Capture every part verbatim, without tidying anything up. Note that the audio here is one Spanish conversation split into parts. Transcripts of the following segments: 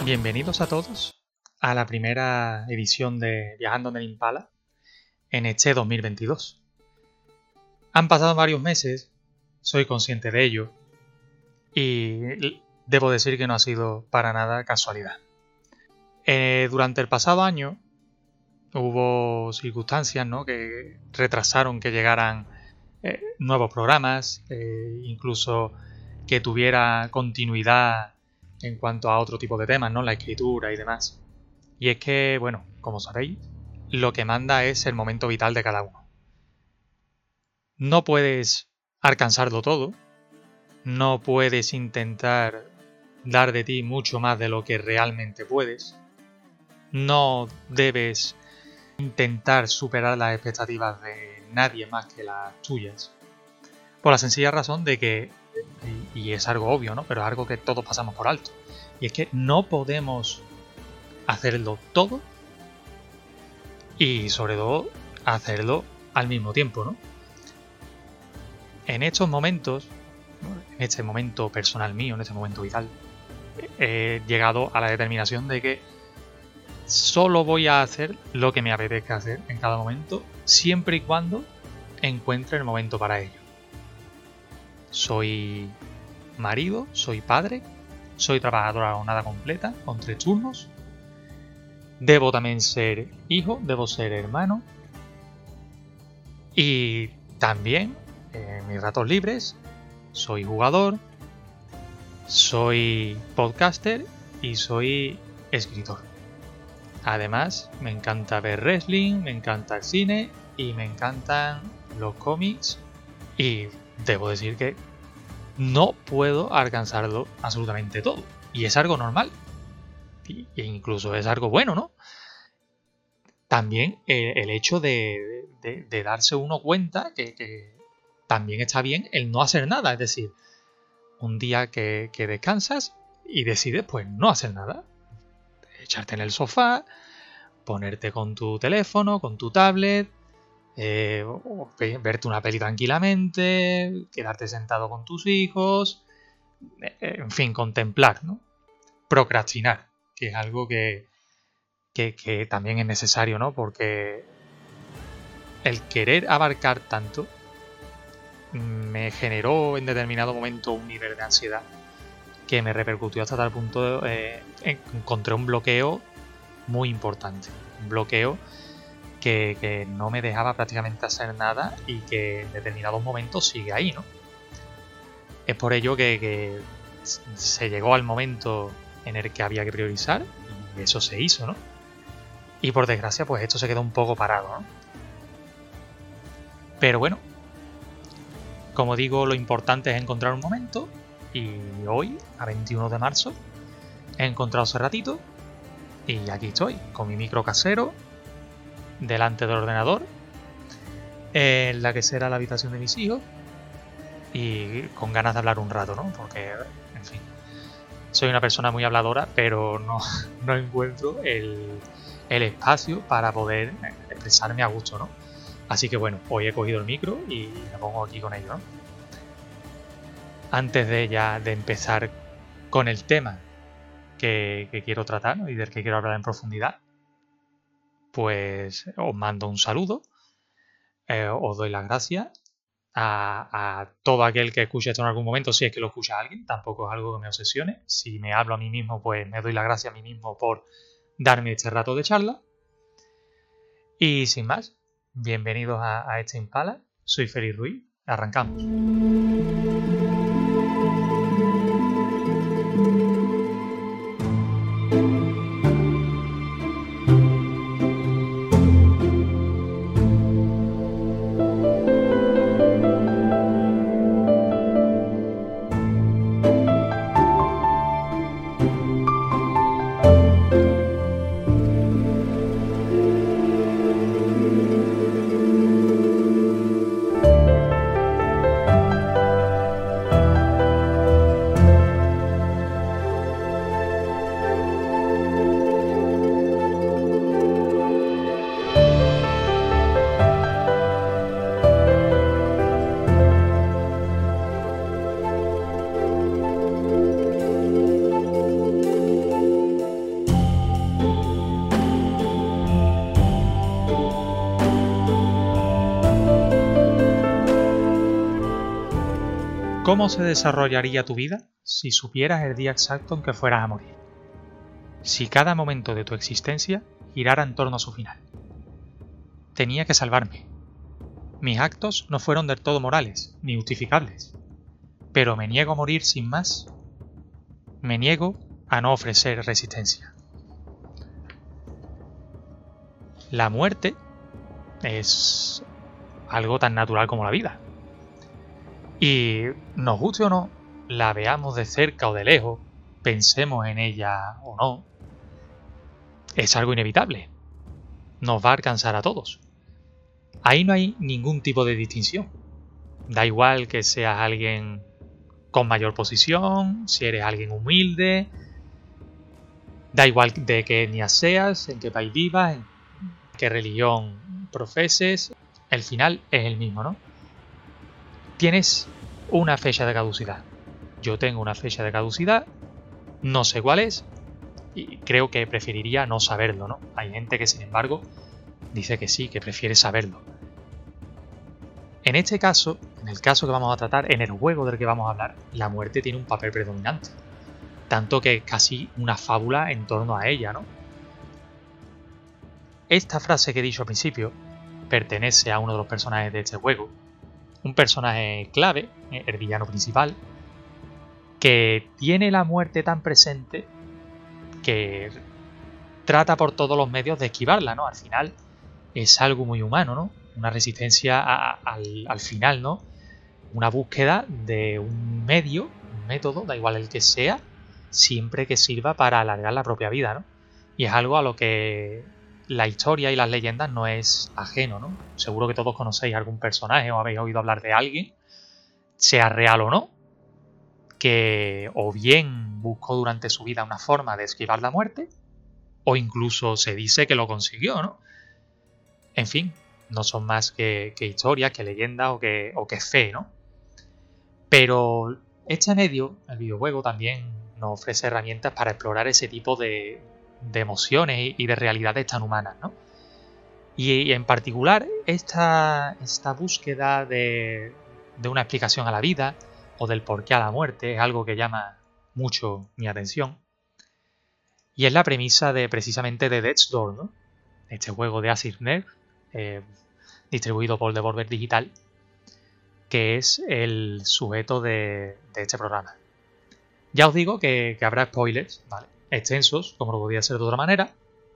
Bienvenidos a todos a la primera edición de Viajando en el Impala en este dos mil veintidós. Han pasado varios meses, soy consciente de ello, y debo decir que no ha sido para nada casualidad. Eh, durante el pasado año hubo circunstancias, ¿no?, que retrasaron que llegaran eh, nuevos programas, eh, incluso que tuviera continuidad en cuanto a otro tipo de temas, ¿no?, la escritura y demás. Y es que, bueno, como sabéis, lo que manda es el momento vital de cada uno. No puedes alcanzarlo todo, no puedes intentar dar de ti mucho más de lo que realmente puedes, no debes intentar superar las expectativas de nadie más que las tuyas, por la sencilla razón de que, y, y es algo obvio, ¿no?, pero es algo que todos pasamos por alto, y es que no podemos hacerlo todo y sobre todo hacerlo al mismo tiempo, ¿no? En estos momentos, en este momento personal mío, en este momento vital, he llegado a la determinación de que solo voy a hacer lo que me apetezca hacer en cada momento, siempre y cuando encuentre el momento para ello. Soy marido, soy padre, soy trabajador a jornada completa, con tres turnos. Debo también ser hijo, debo ser hermano. Y también, en mis ratos libres, soy jugador, soy podcaster y soy escritor. Además, me encanta ver wrestling, me encanta el cine y me encantan los cómics. Y debo decir que no puedo alcanzarlo absolutamente todo. Y es algo normal. E incluso es algo bueno, ¿no? También eh, el hecho de, de, de darse uno cuenta que, que también está bien el no hacer nada. Es decir, un día que, que descansas y decides pues no hacer nada. Echarte en el sofá, ponerte con tu teléfono, con tu tablet, eh, o verte una peli tranquilamente, quedarte sentado con tus hijos, eh, en fin, contemplar, ¿no? Procrastinar, que es algo que, que, que también es necesario, ¿no? Porque el querer abarcar tanto me generó en determinado momento un nivel de ansiedad que me repercutió hasta tal punto eh, encontré un bloqueo muy importante, un bloqueo que, que no me dejaba prácticamente hacer nada y que en determinados momentos sigue ahí, ¿no? Es por ello que, que se llegó al momento en el que había que priorizar y eso se hizo, ¿no? Y por desgracia pues esto se quedó un poco parado, ¿no? Pero bueno, como digo, lo importante es encontrar un momento y hoy, a veintiuno de marzo, he encontrado ese ratito y aquí estoy, con mi micro casero, delante del ordenador, en la que será la habitación de mis hijos y con ganas de hablar un rato, ¿no? Porque, en fin, soy una persona muy habladora, pero no, no encuentro el, el espacio para poder expresarme a gusto, ¿no? Así que bueno, hoy he cogido el micro y me pongo aquí con ello, ¿no? Antes de ya de empezar con el tema que, que quiero tratar, ¿no?, y del que quiero hablar en profundidad, pues os mando un saludo, eh, os doy las gracias a, a todo aquel que escuche esto en algún momento, si es que lo escucha alguien, tampoco es algo que me obsesione. Si me hablo a mí mismo, pues me doy las gracias a mí mismo por darme este rato de charla. Y sin más, bienvenidos a, a este Impala, soy Félix Ruiz, arrancamos. ¿Cómo se desarrollaría tu vida si supieras el día exacto en que fueras a morir? Si cada momento de tu existencia girara en torno a su final. Tenía que salvarme. Mis actos no fueron del todo morales, ni justificables. Pero me niego a morir sin más. Me niego a no ofrecer resistencia. La muerte es algo tan natural como la vida. Y nos guste o no, la veamos de cerca o de lejos, pensemos en ella o no, es algo inevitable. Nos va a alcanzar a todos. Ahí no hay ningún tipo de distinción. Da igual que seas alguien con mayor posición, si eres alguien humilde, da igual de qué etnia seas, en qué país vivas, en qué religión profeses, el final es el mismo, ¿no? Tienes una fecha de caducidad. Yo tengo una fecha de caducidad, no sé cuál es, y creo que preferiría no saberlo, ¿no? Hay gente que, sin embargo, dice que sí, que prefiere saberlo. En este caso, en el caso que vamos a tratar, en el juego del que vamos a hablar, la muerte tiene un papel predominante. Tanto que es casi una fábula en torno a ella, ¿no? Esta frase que he dicho al principio pertenece a uno de los personajes de este juego. Un personaje clave, el villano principal, que tiene la muerte tan presente que trata por todos los medios de esquivarla, ¿no? Al final es algo muy humano, ¿no? Una resistencia a, a, al, al final, ¿no? Una búsqueda de un medio, un método, da igual el que sea, siempre que sirva para alargar la propia vida, ¿no? Y es algo a lo que la historia y las leyendas no es ajeno, ¿no? Seguro que todos conocéis algún personaje o habéis oído hablar de alguien, sea real o no, que o bien buscó durante su vida una forma de esquivar la muerte, o incluso se dice que lo consiguió, ¿no? En fin, no son más que, que historias, que leyendas o que, o que fe, ¿no? Pero este medio, el videojuego, también nos ofrece herramientas para explorar ese tipo de, de emociones y de realidades tan humanas, ¿no? Y, y en particular, esta, esta búsqueda de, de una explicación a la vida o del porqué a la muerte es algo que llama mucho mi atención. Y es la premisa de precisamente de Death's Door, ¿no? Este juego de Asimov, eh, distribuido por Devolver Digital, que es el sujeto de, de este programa. Ya os digo que, que habrá spoilers, ¿vale? Extensos, como lo podía ser de otra manera,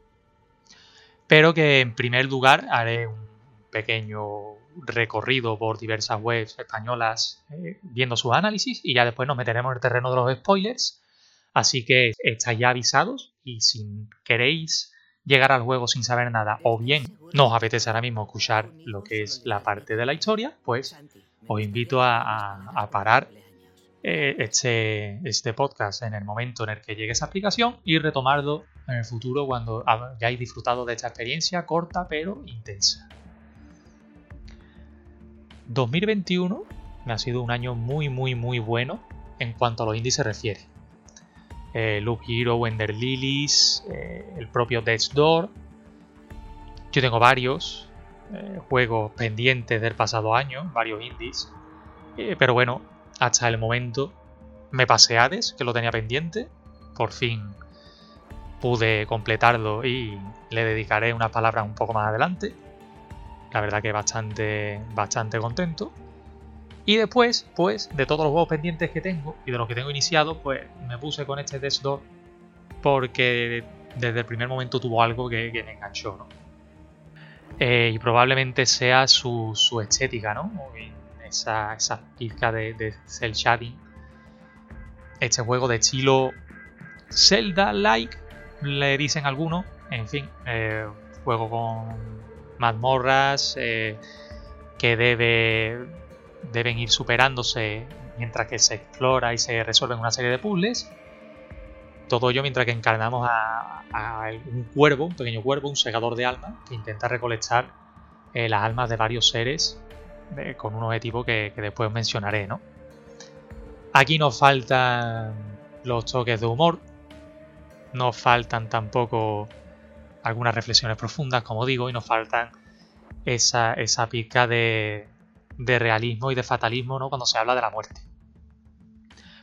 pero que en primer lugar haré un pequeño recorrido por diversas webs españolas eh, viendo sus análisis y ya después nos meteremos en el terreno de los spoilers. Así que estáis ya avisados y si queréis llegar al juego sin saber nada o bien no os apetece ahora mismo escuchar lo que es la parte de la historia, pues os invito a, a, a parar eh, este, este podcast en el momento en el que llegue esa aplicación y retomarlo en el futuro cuando hayáis disfrutado de esta experiencia corta pero intensa. dos mil veintiuno me ha sido un año muy muy muy bueno en cuanto a los indies se refiere. Eh, Loop Hero, Wender Lilies, eh, el propio Death's Door. Yo tengo varios eh, juegos pendientes del pasado año, varios indies. Eh, pero bueno, hasta el momento me pasé Hades, que lo tenía pendiente. Por fin pude completarlo y le dedicaré unas palabras un poco más adelante. La verdad que bastante, bastante contento. Y después, pues, de todos los juegos pendientes que tengo y de los que tengo iniciados, pues me puse con este Death's Door porque desde el primer momento tuvo algo que, que me enganchó, ¿no? Eh, y probablemente sea su, su estética, ¿no? Esa, esa pizca de, de cel shading. Este juego de estilo Zelda-like, le dicen algunos. En fin, eh, juego con mazmorras eh, que debe... deben ir superándose mientras que se explora y se resuelven una serie de puzzles. Todo ello mientras que encarnamos a, a un cuervo, un pequeño cuervo, un segador de almas, que intenta recolectar eh, las almas de varios seres eh, con un objetivo que, que después mencionaré, ¿no? Aquí nos faltan los toques de humor, nos faltan tampoco algunas reflexiones profundas, como digo, y nos faltan esa, esa pizca de, de realismo y de fatalismo, ¿no? Cuando se habla de la muerte.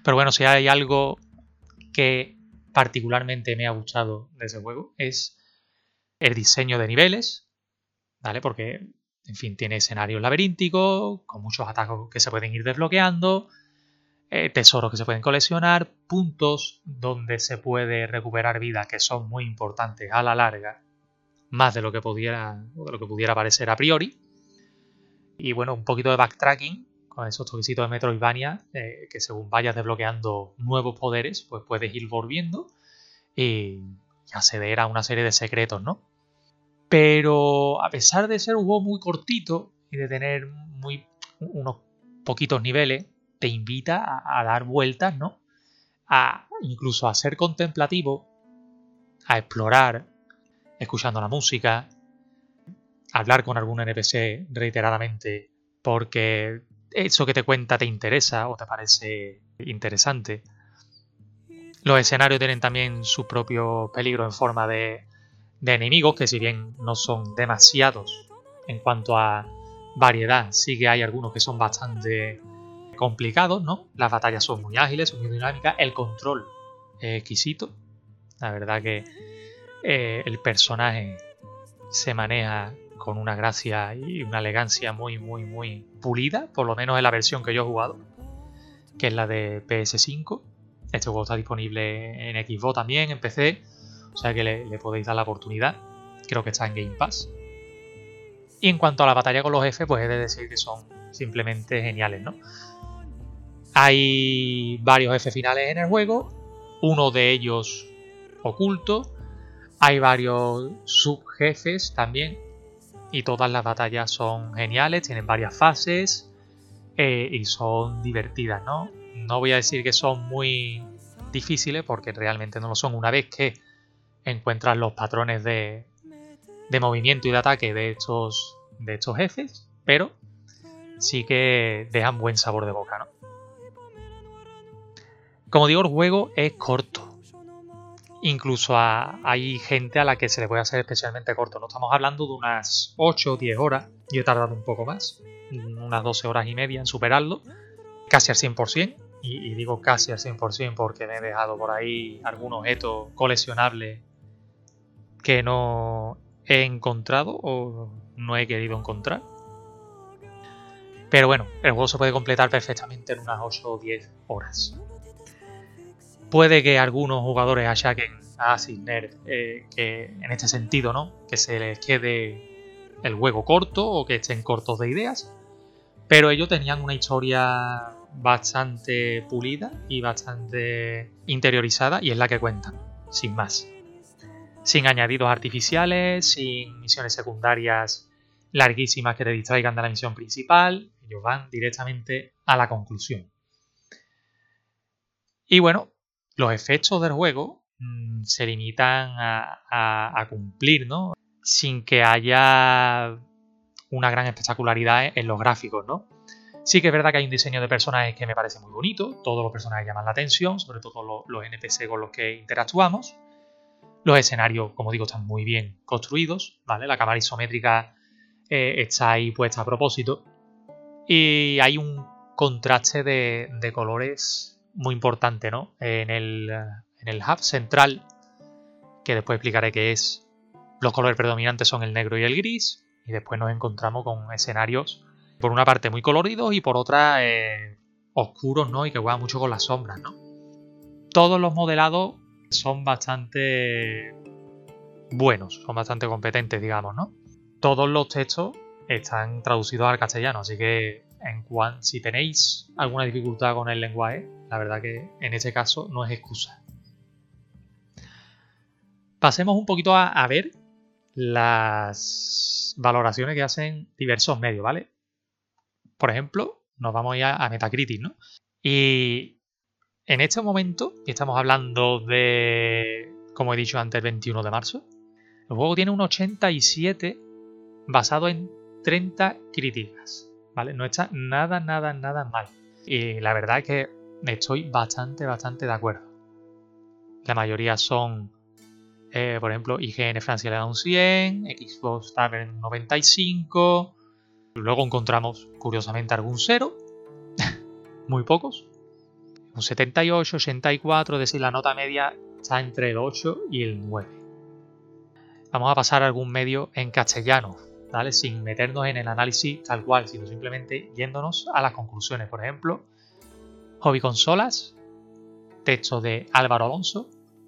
Pero bueno, si hay algo que particularmente me ha gustado de ese juego es el diseño de niveles, ¿vale? Porque, en fin, tiene escenarios laberínticos, con muchos atajos que se pueden ir desbloqueando, eh, tesoros que se pueden coleccionar, puntos donde se puede recuperar vida que son muy importantes a la larga, más de lo que pudiera, de lo que pudiera parecer a priori. Y bueno, un poquito de backtracking con esos toquecitos de Metroidvania, eh, que según vayas desbloqueando nuevos poderes, pues puedes ir volviendo y acceder a una serie de secretos, ¿no? Pero a pesar de ser un juego muy cortito y de tener muy, unos poquitos niveles, te invita a, a dar vueltas, ¿no? A incluso a ser contemplativo, a explorar, escuchando la música, a hablar con algún N P C reiteradamente porque eso que te cuenta te interesa o te parece interesante. Los escenarios tienen también su propio peligro en forma de, de enemigos, que si bien no son demasiados en cuanto a variedad, sí que hay algunos que son bastante complicados, ¿no? Las batallas son muy ágiles, son muy dinámicas, el control es exquisito. La verdad que eh, el personaje se maneja con una gracia y una elegancia muy, muy, muy pulida, por lo menos en la versión que yo he jugado, que es la de P S cinco. Este juego está disponible en Xbox también, en P C, o sea que le, le podéis dar la oportunidad. Creo que está en Game Pass. Y en cuanto a la batalla con los jefes, pues he de decir que son simplemente geniales, ¿no? Hay varios jefes finales en el juego, uno de ellos oculto, hay varios subjefes también, y todas las batallas son geniales, tienen varias fases eh, y son divertidas, ¿no? No voy a decir que son muy difíciles porque realmente no lo son una vez que encuentras los patrones de, de movimiento y de ataque de estos, de estos jefes, pero sí que dejan buen sabor de boca, ¿no? Como digo, el juego es corto. Incluso a, hay gente a la que se le puede hacer especialmente corto. No estamos hablando de unas ocho o diez horas. Yo he tardado un poco más, unas doce horas y media en superarlo, casi al cien por ciento. Y, y digo casi al cien por ciento porque me he dejado por ahí algún objeto coleccionable que no he encontrado o no he querido encontrar. Pero bueno, el juego se puede completar perfectamente en unas ocho o diez horas. Puede que algunos jugadores achaquen a Cisner eh, que en este sentido, ¿no? Que se les quede el juego corto o que estén cortos de ideas, pero ellos tenían una historia bastante pulida y bastante interiorizada y es la que cuentan, sin más. Sin añadidos artificiales, sin misiones secundarias larguísimas que te distraigan de la misión principal, ellos van directamente a la conclusión. Y bueno, los efectos del juego mmm, se limitan a, a, a cumplir, ¿no? Sin que haya una gran espectacularidad en los gráficos, ¿no? Sí que es verdad que hay un diseño de personajes que me parece muy bonito, todos los personajes llaman la atención, sobre todo los, los N P C con los que interactuamos. Los escenarios, como digo, están muy bien construidos, ¿vale? La cámara isométrica eh, está ahí puesta a propósito. Y hay un contraste de, de colores muy importante, ¿no? En el, en el hub central, que después explicaré qué es, los colores predominantes son el negro y el gris, y después nos encontramos con escenarios, por una parte muy coloridos y por otra eh, oscuros, ¿no? Y que juegan mucho con las sombras, ¿no? Todos los modelados son bastante buenos, son bastante competentes, digamos, ¿no? Todos los textos están traducidos al castellano, así que en cuan, si tenéis alguna dificultad con el lenguaje, la verdad que en este caso no es excusa. Pasemos un poquito a, a ver las valoraciones que hacen diversos medios, ¿vale? Por ejemplo, nos vamos ya a Metacritic, ¿no? Y en este momento, y estamos hablando de, como he dicho antes, el veintiuno de marzo, el juego tiene un ochenta y siete basado en treinta críticas, ¿vale? No está nada, nada, nada mal. Y la verdad es que estoy bastante, bastante de acuerdo. La mayoría son, eh, por ejemplo, I G N Francia le da un cien, Xbox está en un noventa y cinco, luego encontramos, curiosamente, algún cero, muy pocos. un setenta y ocho, ochenta y cuatro, es decir, la nota media está entre el ocho y el nueve. Vamos a pasar a algún medio en castellano, ¿vale? Sin meternos en el análisis tal cual, sino simplemente yéndonos a las conclusiones. Por ejemplo, Hobby Consolas, texto de Álvaro Alonso,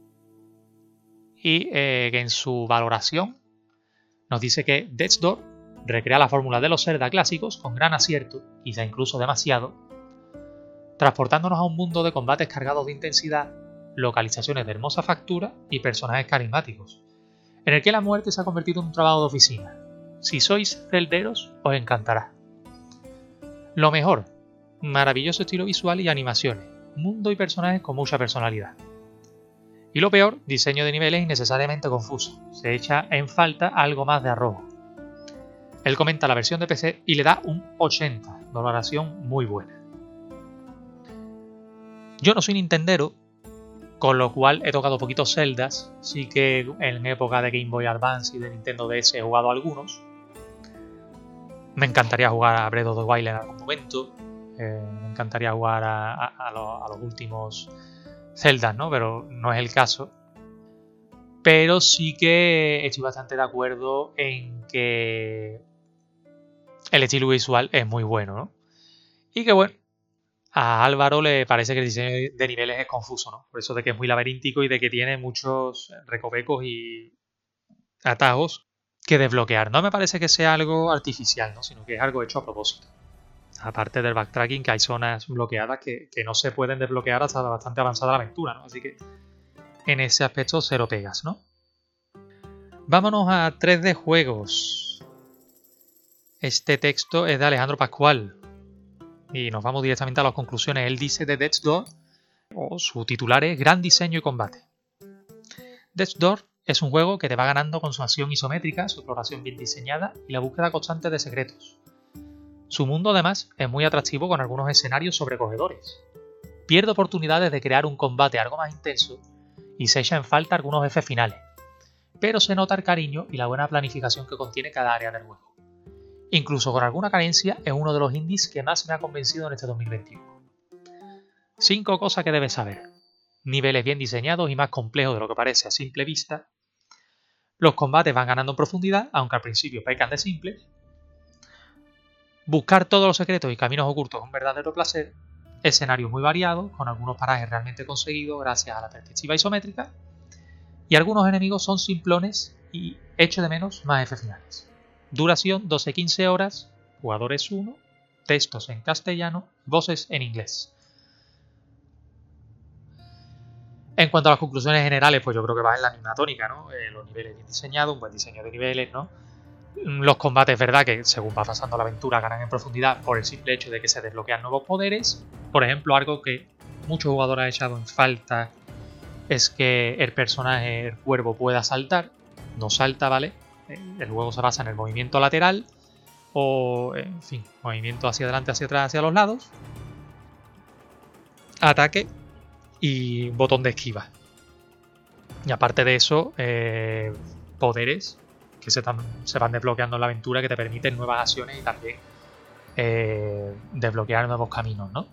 y eh, que en su valoración nos dice que Death's Door recrea la fórmula de los Zelda clásicos con gran acierto, quizá incluso demasiado, transportándonos a un mundo de combates cargados de intensidad, localizaciones de hermosa factura y personajes carismáticos, en el que la muerte se ha convertido en un trabajo de oficina. Si sois celderos, os encantará. Lo mejor, maravilloso estilo visual y animaciones, mundo y personajes con mucha personalidad. Y lo peor, diseño de niveles innecesariamente confuso, se echa en falta algo más de arrojo. Él comenta la versión de P C y le da un ochenta, valoración muy buena. Yo no soy nintendero, con lo cual he tocado poquitos Zeldas, sí que en época de Game Boy Advance y de Nintendo D S he jugado algunos. Me encantaría jugar a Breath of the Wild en algún momento, eh, me encantaría jugar a, a, a, los, a los últimos Zeldas, ¿no? Pero no es el caso. Pero sí que estoy bastante de acuerdo en que el estilo visual es muy bueno, ¿no? Y que bueno, a Álvaro le parece que el diseño de niveles es confuso, ¿no? Por eso de que es muy laberíntico y de que tiene muchos recovecos y atajos que desbloquear. No me parece que sea algo artificial, ¿no? Sino que es algo hecho a propósito. Aparte del backtracking, que hay zonas bloqueadas que, que no se pueden desbloquear hasta bastante avanzada la aventura, ¿no? Así que en ese aspecto cero pegas, ¿no? Vámonos a tres D Juegos. Este texto es de Alejandro Pascual. Y nos vamos directamente a las conclusiones. Él dice de Death's Door, o su titular es Gran diseño y combate. Death's Door es un juego que te va ganando con su acción isométrica, su exploración bien diseñada y la búsqueda constante de secretos. Su mundo además es muy atractivo con algunos escenarios sobrecogedores. Pierde oportunidades de crear un combate algo más intenso y se echa en falta algunos jefes finales, pero se nota el cariño y la buena planificación que contiene cada área del juego. Incluso con alguna carencia, es uno de los indies que más me ha convencido en este dos mil veintiuno. cinco cosas que debes saber. Niveles bien diseñados y más complejos de lo que parece a simple vista. Los combates van ganando en profundidad, aunque al principio pecan de simples. Buscar todos los secretos y caminos ocultos es un verdadero placer. Escenarios muy variados, con algunos parajes realmente conseguidos gracias a la perspectiva isométrica. Y algunos enemigos son simplones y echo de menos más jefes finales. Duración doce a quince horas, jugadores uno, textos en castellano, voces en inglés. En cuanto a las conclusiones generales, pues yo creo que va en la misma tónica, ¿no? Eh, los niveles bien diseñados, un buen diseño de niveles, ¿no? Los combates, verdad, que según va pasando la aventura ganan en profundidad por el simple hecho de que se desbloquean nuevos poderes. Por ejemplo, algo que muchos jugadores han echado en falta es que el personaje, el cuervo, pueda saltar. No salta, ¿vale? El juego se basa en el movimiento lateral o, en fin, movimiento hacia adelante, hacia atrás, hacia los lados, ataque y botón de esquiva. Y aparte de eso, eh, poderes que se, tam- se van desbloqueando en la aventura que te permiten nuevas acciones y también eh, desbloquear nuevos caminos, ¿no?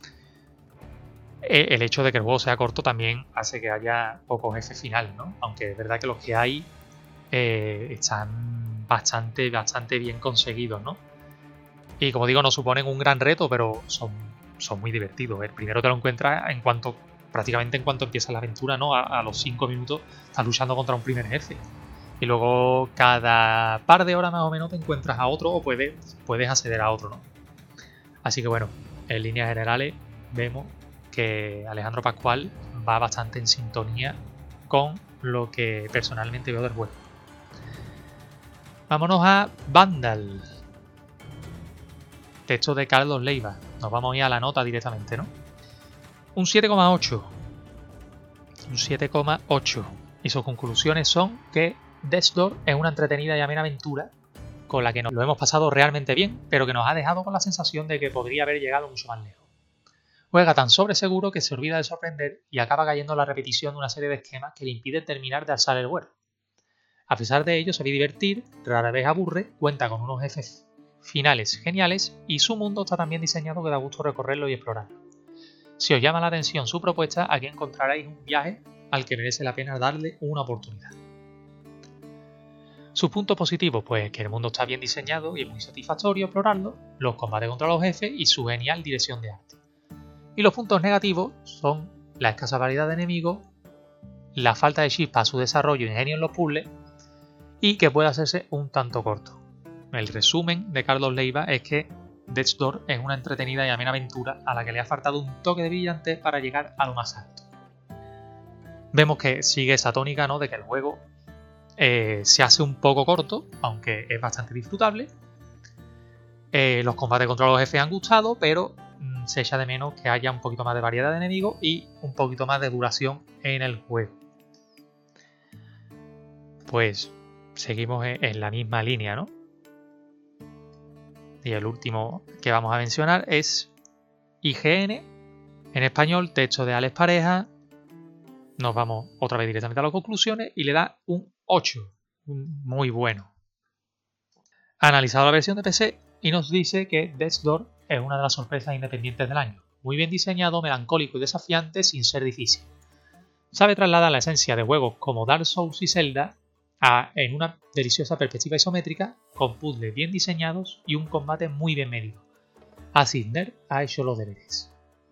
Eh, el hecho de que el juego sea corto también hace que haya pocos jefes finales, ¿no? Aunque es verdad que los que hay eh, están bastante, bastante bien conseguidos, ¿no? Y como digo, no suponen un gran reto, pero son, son muy divertidos. El primero te lo encuentras en cuanto, prácticamente en cuanto empieza la aventura, ¿no? A, a los cinco minutos estás luchando contra un primer jefe. Y luego cada par de horas más o menos te encuentras a otro o puedes, puedes acceder a otro, ¿no? Así que bueno, en líneas generales vemos que Alejandro Pascual va bastante en sintonía con lo que personalmente veo del juego. Vámonos a Vandal. Texto de Carlos Leiva. Nos vamos a ir a la nota directamente, ¿no? Un siete coma ocho. Un siete coma ocho. Y sus conclusiones son que Death's Door es una entretenida y amena aventura con la que nos lo hemos pasado realmente bien, pero que nos ha dejado con la sensación de que podría haber llegado mucho más lejos. Juega tan sobreseguro que se olvida de sorprender y acaba cayendo en la repetición de una serie de esquemas que le impiden terminar de alzar el vuelo. A pesar de ello, se ve divertir, rara vez aburre, cuenta con unos jefes finales geniales y su mundo está tan bien diseñado que da gusto recorrerlo y explorarlo. Si os llama la atención su propuesta, aquí encontraréis un viaje al que merece la pena darle una oportunidad. Sus puntos positivos, pues que el mundo está bien diseñado y es muy satisfactorio explorarlo, los combates contra los jefes y su genial dirección de arte. Y los puntos negativos son la escasa variedad de enemigos, la falta de chispa a su desarrollo y ingenio en los puzzles, y que puede hacerse un tanto corto. El resumen de Carlos Leiva es que Death's Door es una entretenida y amena aventura a la que le ha faltado un toque de brillante para llegar a lo más alto. Vemos que sigue esa tónica, ¿no?, de que el juego eh, se hace un poco corto, aunque es bastante disfrutable. Eh, los combates contra los jefes han gustado, pero mmm, se echa de menos que haya un poquito más de variedad de enemigos y un poquito más de duración en el juego. Pues seguimos en la misma línea, ¿no? Y el último que vamos a mencionar es I G N, en español, texto de Alex Pareja. Nos vamos otra vez directamente a las conclusiones y le da un ocho, muy bueno. Ha analizado la versión de P C y nos dice que Death's Door es una de las sorpresas independientes del año. Muy bien diseñado, melancólico y desafiante sin ser difícil. Sabe trasladar la esencia de juegos como Dark Souls y Zelda a, en una deliciosa perspectiva isométrica, con puzzles bien diseñados y un combate muy bien medido. Acid Nerd ha hecho los deberes.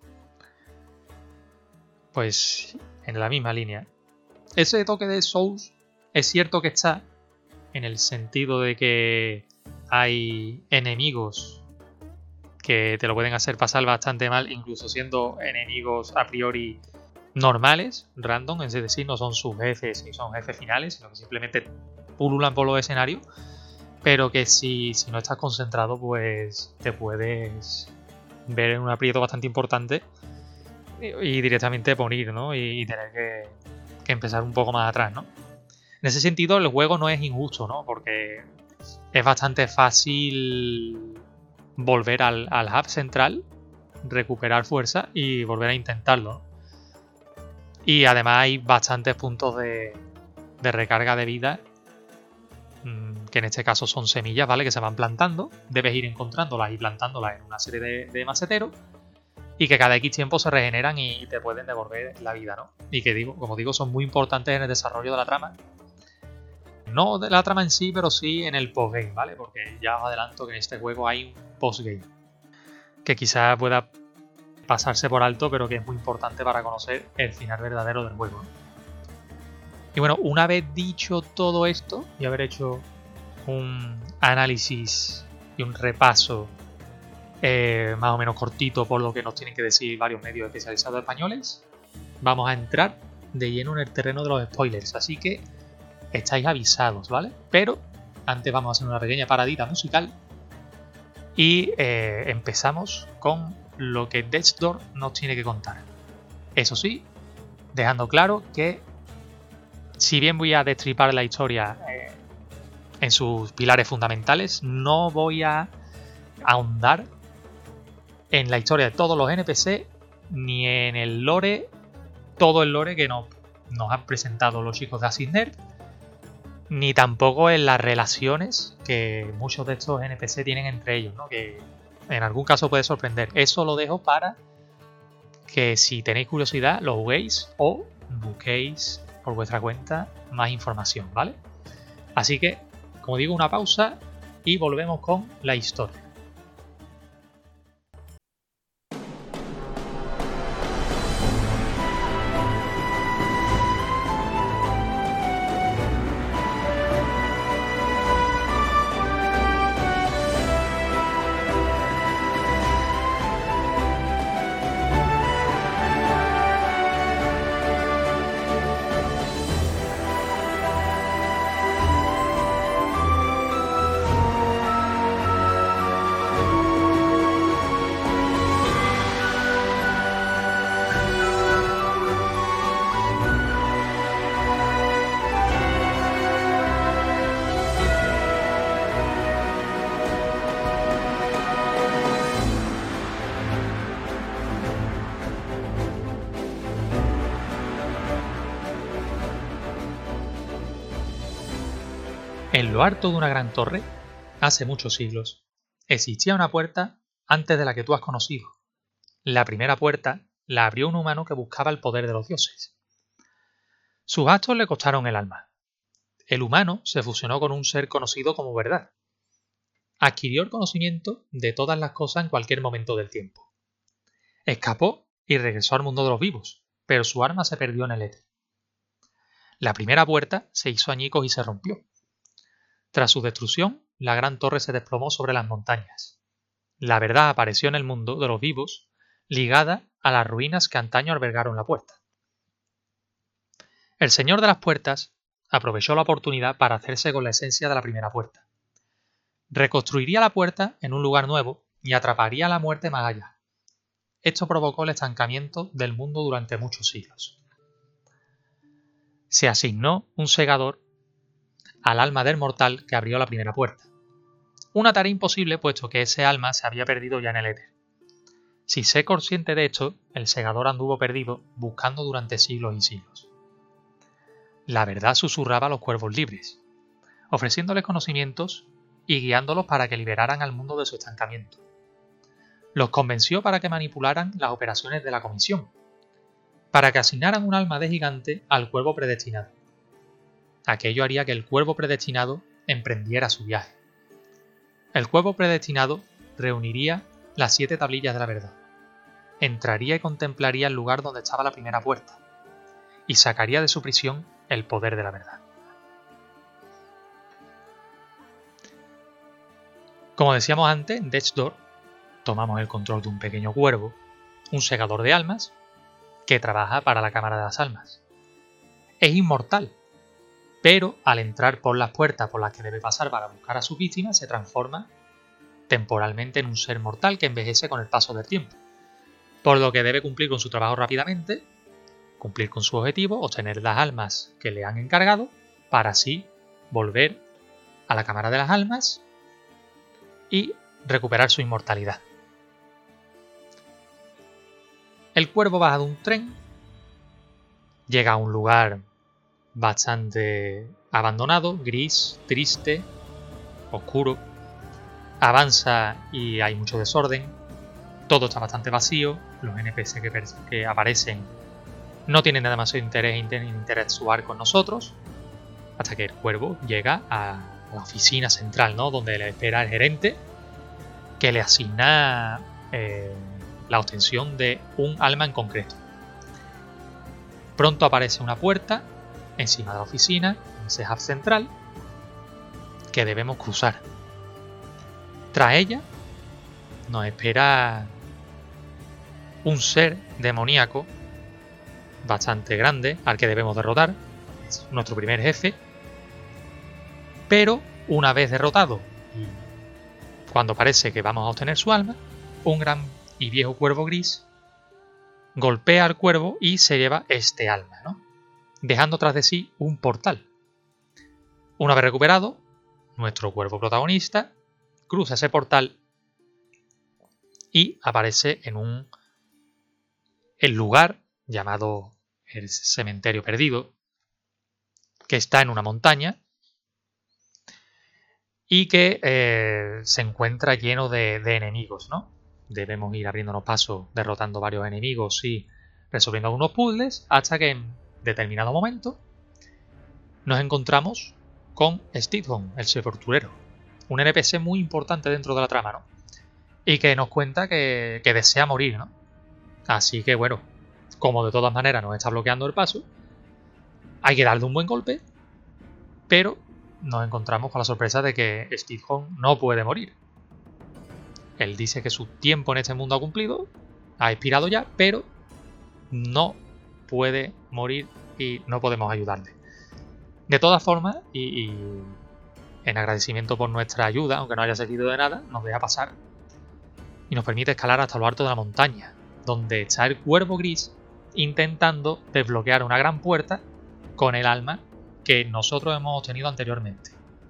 Pues en la misma línea. Ese toque de Souls es cierto que está en el sentido de que hay enemigos que te lo pueden hacer pasar bastante mal, incluso siendo enemigos a priori normales, random, es decir, no son sus jefes ni son jefes finales, sino que simplemente pululan por los escenarios, pero que si, si no estás concentrado, pues te puedes ver en un aprieto bastante importante y, y directamente morir, ¿no? Y, y tener que, que empezar un poco más atrás, ¿no? En ese sentido, el juego no es injusto, ¿no? Porque es bastante fácil volver al, al hub central, recuperar fuerza y volver a intentarlo, ¿no? Y además hay bastantes puntos de, de recarga de vida, que en este caso son semillas, ¿vale?, que se van plantando. Debes ir encontrándolas y plantándolas en una serie de, de maceteros y que cada X tiempo se regeneran y te pueden devolver la vida, ¿no? Y que, digo, como digo, son muy importantes en el desarrollo de la trama. No de la trama en sí, pero sí en el postgame, ¿vale? Porque ya os adelanto que en este juego hay un postgame que quizás pueda pasarse por alto, pero que es muy importante para conocer el final verdadero del juego, ¿no? Y bueno, una vez dicho todo esto y haber hecho un análisis y un repaso eh, más o menos cortito por lo que nos tienen que decir varios medios especializados españoles, vamos a entrar de lleno en el terreno de los spoilers, así que estáis avisados, ¿vale? Pero antes vamos a hacer una pequeña paradita musical y eh, empezamos con lo que Death's Door nos tiene que contar. Eso sí, dejando claro que si bien voy a destripar la historia eh, en sus pilares fundamentales, no voy a ahondar en la historia de todos los N P C ni en el lore, todo el lore que nos, nos han presentado los chicos de Acid Nerd, ni tampoco en las relaciones que muchos de estos N P C tienen entre ellos, ¿no? Que en algún caso puede sorprender. Eso lo dejo para que, si tenéis curiosidad, lo juguéis o busquéis por vuestra cuenta más información, ¿vale? Así que, como digo, una pausa y volvemos con la historia. En lo alto de una gran torre, hace muchos siglos, existía una puerta antes de la que tú has conocido. La primera puerta la abrió un humano que buscaba el poder de los dioses. Sus actos le costaron el alma. El humano se fusionó con un ser conocido como verdad. Adquirió el conocimiento de todas las cosas en cualquier momento del tiempo. Escapó y regresó al mundo de los vivos, pero su alma se perdió en el éter. La primera puerta se hizo añicos y se rompió. Tras su destrucción, la gran torre se desplomó sobre las montañas. La verdad apareció en el mundo de los vivos, ligada a las ruinas que antaño albergaron la puerta. El señor de las puertas aprovechó la oportunidad para hacerse con la esencia de la primera puerta. Reconstruiría la puerta en un lugar nuevo y atraparía a la muerte más allá. Esto provocó el estancamiento del mundo durante muchos siglos. Se asignó un segador al alma del mortal que abrió la primera puerta. Una tarea imposible puesto que ese alma se había perdido ya en el éter. Si sé consciente de esto, el segador anduvo perdido buscando durante siglos y siglos. La verdad susurraba a los cuervos libres, ofreciéndoles conocimientos y guiándolos para que liberaran al mundo de su estancamiento. Los convenció para que manipularan las operaciones de la comisión, para que asignaran un alma de gigante al cuervo predestinado. Aquello haría que el cuervo predestinado emprendiera su viaje. El cuervo predestinado reuniría las siete tablillas de la verdad, entraría y contemplaría el lugar donde estaba la primera puerta, y sacaría de su prisión el poder de la verdad. Como decíamos antes, en Death's Door tomamos el control de un pequeño cuervo, un segador de almas, que trabaja para la Cámara de las Almas. Es inmortal, pero al entrar por las puertas por las que debe pasar para buscar a su víctima, se transforma temporalmente en un ser mortal que envejece con el paso del tiempo, por lo que debe cumplir con su trabajo rápidamente, cumplir con su objetivo, obtener las almas que le han encargado, para así volver a la Cámara de las Almas y recuperar su inmortalidad. El cuervo baja de un tren, llega a un lugar bastante abandonado, gris, triste, oscuro, avanza y hay mucho desorden, todo está bastante vacío, los N P C que, que aparecen no tienen nada más de interés en interactuar con nosotros, hasta que el cuervo llega a la oficina central, ¿no? Donde le espera el gerente, que le asigna eh, la obtención de un alma en concreto. Pronto aparece una puerta encima de la oficina, en ese hub central, que debemos cruzar. Tras ella nos espera un ser demoníaco bastante grande al que debemos derrotar, es nuestro primer jefe, pero una vez derrotado y cuando parece que vamos a obtener su alma, un gran y viejo cuervo gris golpea al cuervo y se lleva este alma, ¿no? Dejando tras de sí un portal. Una vez recuperado, nuestro cuervo protagonista cruza ese portal y aparece en un el lugar llamado el cementerio perdido, que está en una montaña y que eh, se encuentra lleno de, de enemigos, ¿no? Debemos ir abriéndonos paso, derrotando varios enemigos y resolviendo algunos puzzles, hasta que en determinado momento nos encontramos con Stidhon, el sepulturero, un N P C muy importante dentro de la trama, ¿no? Y que nos cuenta que, que desea morir, ¿no? Así que bueno, como de todas maneras nos está bloqueando el paso, hay que darle un buen golpe, pero nos encontramos con la sorpresa de que Stidhon no puede morir. Él dice que su tiempo en este mundo ha cumplido, ha expirado ya, pero no puede morir y no podemos ayudarle. De todas formas, y, y en agradecimiento por nuestra ayuda, aunque no haya servido de nada, nos deja pasar y nos permite escalar hasta lo alto de la montaña, donde está el cuervo gris intentando desbloquear una gran puerta con el alma que nosotros hemos obtenido anteriormente.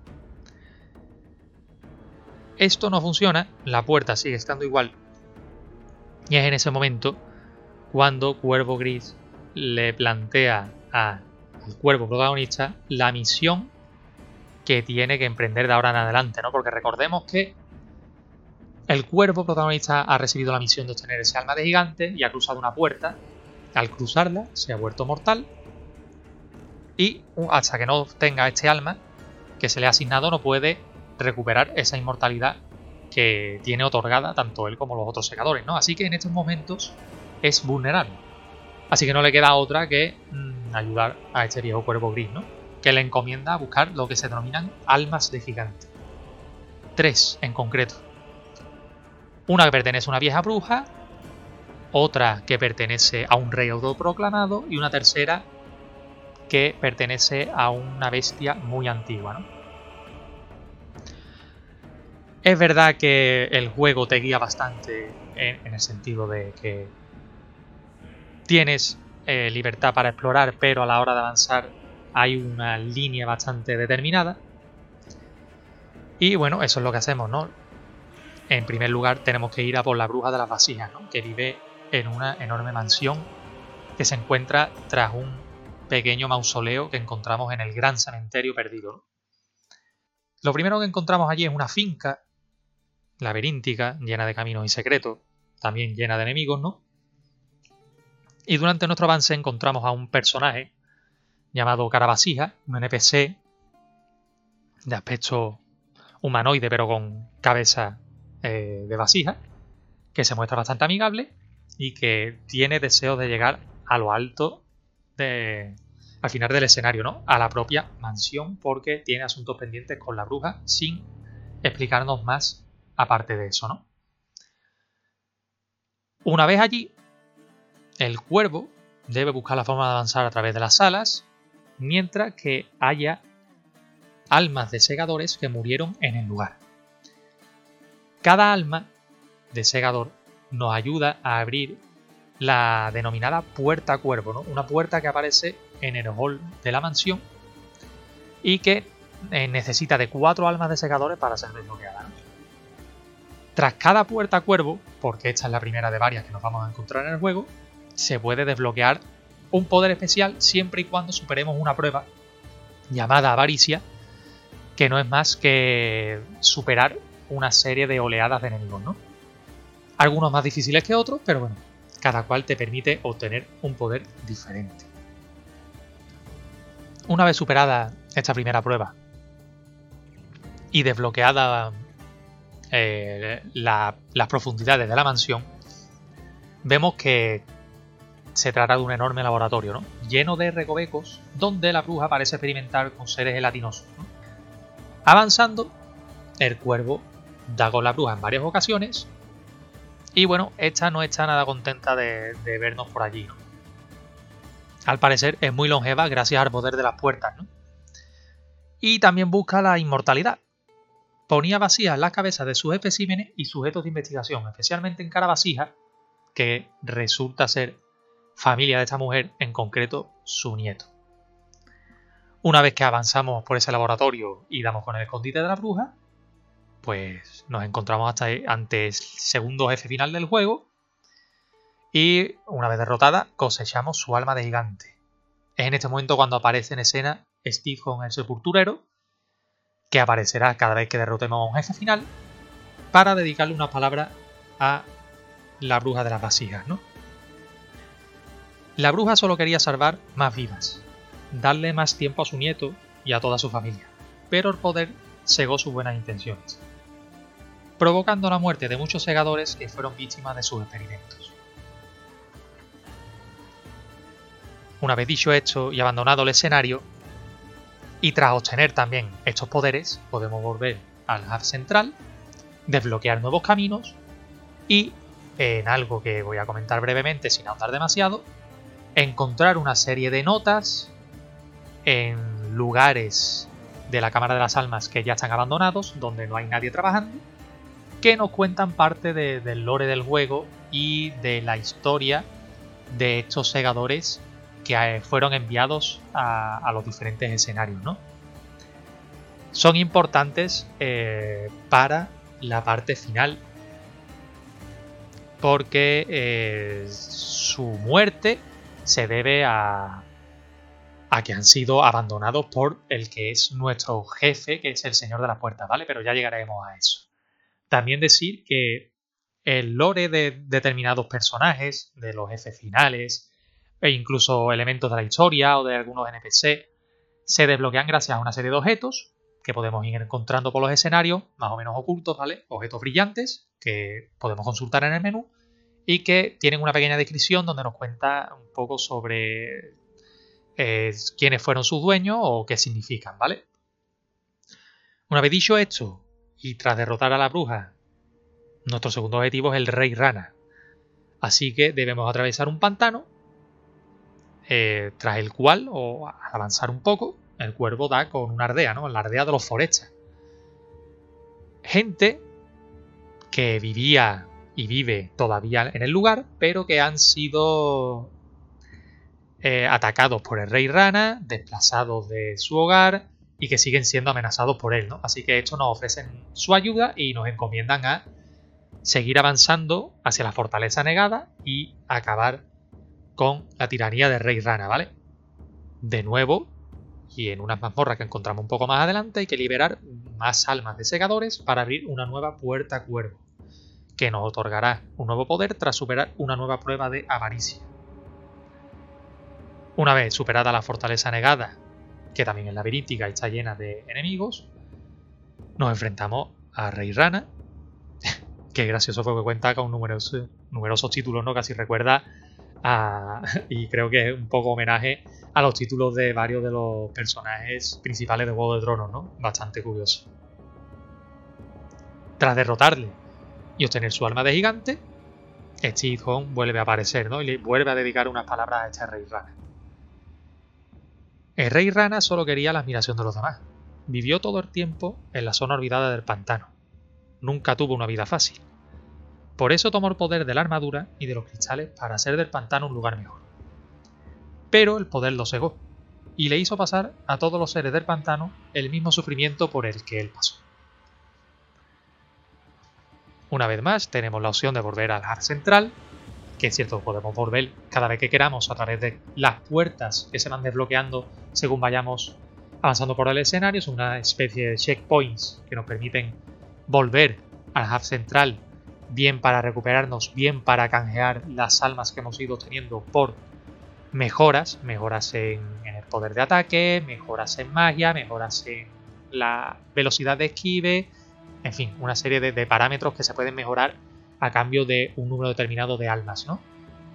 Esto no funciona, la puerta sigue estando igual, y es en ese momento cuando Cuervo Gris le plantea a, al cuervo protagonista la misión que tiene que emprender de ahora en adelante, ¿no? Porque recordemos que El cuervo protagonista ha recibido la misión de obtener ese alma de gigante y ha cruzado una puerta. Al cruzarla se ha vuelto mortal y hasta que no tenga este alma que se le ha asignado no puede recuperar esa inmortalidad que tiene otorgada tanto él como los otros segadores, ¿no? Así que en estos momentos es vulnerable. Así que no le queda otra que mmm, ayudar a este viejo cuervo gris, ¿no? Que le encomienda a buscar lo que se denominan almas de gigante. Tres en concreto. Una que pertenece a una vieja bruja, otra que pertenece a un rey autoproclamado y una tercera que pertenece a una bestia muy antigua, ¿no? Es verdad que el juego te guía bastante en, en el sentido de que tienes eh, libertad para explorar, pero a la hora de avanzar hay una línea bastante determinada. Y bueno, eso es lo que hacemos, ¿no? En primer lugar tenemos que ir a por la bruja de las vasijas, ¿no? Que vive en una enorme mansión que se encuentra tras un pequeño mausoleo que encontramos en el gran cementerio perdido, ¿no? Lo primero que encontramos allí es una finca laberíntica, llena de caminos y secretos, también llena de enemigos, ¿no? Y durante nuestro avance encontramos a un personaje llamado Carabasija, un N P C de aspecto humanoide pero con cabeza eh, de vasija, que se muestra bastante amigable y que tiene deseos de llegar a lo alto de, al final del escenario, ¿no? A la propia mansión, porque tiene asuntos pendientes con la bruja sin explicarnos más aparte de eso, ¿no? Una vez allí, el cuervo debe buscar la forma de avanzar a través de las salas, mientras que haya almas de segadores que murieron en el lugar. Cada alma de segador nos ayuda a abrir la denominada puerta cuervo, ¿no? Una puerta que aparece en el hall de la mansión y que eh, necesita de cuatro almas de segadores para ser desbloqueada, ¿no? Tras cada puerta cuervo, porque esta es la primera de varias que nos vamos a encontrar en el juego, se puede desbloquear un poder especial siempre y cuando superemos una prueba llamada avaricia, que no es más que superar una serie de oleadas de enemigos, ¿no? Algunos más difíciles que otros, pero bueno, cada cual te permite obtener un poder diferente. Una vez superada esta primera prueba y desbloqueada eh, la, las profundidades de la mansión, vemos que se trata de un enorme laboratorio, ¿no? Lleno de recovecos donde la bruja parece experimentar con seres gelatinosos, ¿no? Avanzando, el cuervo da con la bruja en varias ocasiones y bueno, esta no está nada contenta de, de vernos por allí, ¿no? Al parecer es muy longeva gracias al poder de las puertas, ¿no? Y también busca la inmortalidad. Ponía vacías las cabezas de sus especímenes y sujetos de investigación, especialmente en Carabasija, que resulta ser familia de esta mujer, en concreto su nieto. Una vez que avanzamos por ese laboratorio y damos con el escondite de la bruja, pues nos encontramos hasta ante el segundo jefe final del juego y una vez derrotada cosechamos su alma de gigante. Es en este momento cuando aparece en escena Steve el sepulturero, que aparecerá cada vez que derrotemos a un jefe final para dedicarle unas palabras a la bruja de las vasijas, ¿no? La bruja solo quería salvar más vidas, darle más tiempo a su nieto y a toda su familia, pero el poder cegó sus buenas intenciones, provocando la muerte de muchos segadores que fueron víctimas de sus experimentos. Una vez dicho esto y abandonado el escenario, y tras obtener también estos poderes, podemos volver al hub central, desbloquear nuevos caminos y, en algo que voy a comentar brevemente sin ahondar demasiado, encontrar una serie de notas en lugares de la Cámara de las Almas que ya están abandonados, donde no hay nadie trabajando, que nos cuentan parte de, del lore del juego y de la historia de estos segadores que fueron enviados a, a los diferentes escenarios, ¿no? Son importantes eh, para la parte final, porque eh, su muerte se debe a, a que han sido abandonados por el que es nuestro jefe, que es el Señor de las Puertas, ¿vale? Pero ya llegaremos a eso. También decir que el lore de determinados personajes, de los jefes finales, e incluso elementos de la historia o de algunos N P C, se desbloquean gracias a una serie de objetos que podemos ir encontrando por los escenarios, más o menos ocultos, ¿vale? Objetos brillantes que podemos consultar en el menú y que tienen una pequeña descripción donde nos cuenta un poco sobre eh, quiénes fueron sus dueños o qué significan, ¿vale? Una vez dicho esto, y tras derrotar a la bruja, nuestro segundo objetivo es el Rey Rana. Así que debemos atravesar un pantano, eh, tras el cual, o al avanzar un poco, el cuervo da con una aldea, ¿no? La aldea de los Forestas. Gente que vivía y vive todavía en el lugar, pero que han sido eh, atacados por el Rey Rana, desplazados de su hogar y que siguen siendo amenazados por él, ¿no? Así que estos nos ofrecen su ayuda y nos encomiendan a seguir avanzando hacia la fortaleza negada y acabar con la tiranía del Rey Rana, ¿vale? De nuevo, y en unas mazmorras que encontramos un poco más adelante, hay que liberar más almas de segadores para abrir una nueva puerta cuervo, que nos otorgará un nuevo poder tras superar una nueva prueba de avaricia. Una vez superada la fortaleza negada, que también es laberíntica y está llena de enemigos, nos enfrentamos a Rey Rana, que gracioso fue que cuenta con numerosos, numerosos títulos, ¿no? Casi recuerda a, y creo que es un poco homenaje a los títulos de varios de los personajes principales de Juego de Tronos, ¿no? Bastante curioso. Tras derrotarle y obtener su alma de gigante, Steve Home vuelve a aparecer, ¿no? Y le vuelve a dedicar unas palabras a este Rey Rana. El Rey Rana solo quería la admiración de los demás. Vivió todo el tiempo en la zona olvidada del pantano. Nunca tuvo una vida fácil. Por eso tomó el poder de la armadura y de los cristales para hacer del pantano un lugar mejor. Pero el poder lo cegó y le hizo pasar a todos los seres del pantano el mismo sufrimiento por el que él pasó. Una vez más tenemos la opción de volver al hub central, que es cierto, podemos volver cada vez que queramos a través de las puertas que se van desbloqueando según vayamos avanzando por el escenario. Es una especie de checkpoints que nos permiten volver al hub central, bien para recuperarnos, bien para canjear las almas que hemos ido teniendo por mejoras, mejoras en, en el poder de ataque, mejoras en magia, mejoras en la velocidad de esquive, en fin, una serie de, de parámetros que se pueden mejorar a cambio de un número determinado de almas, ¿no?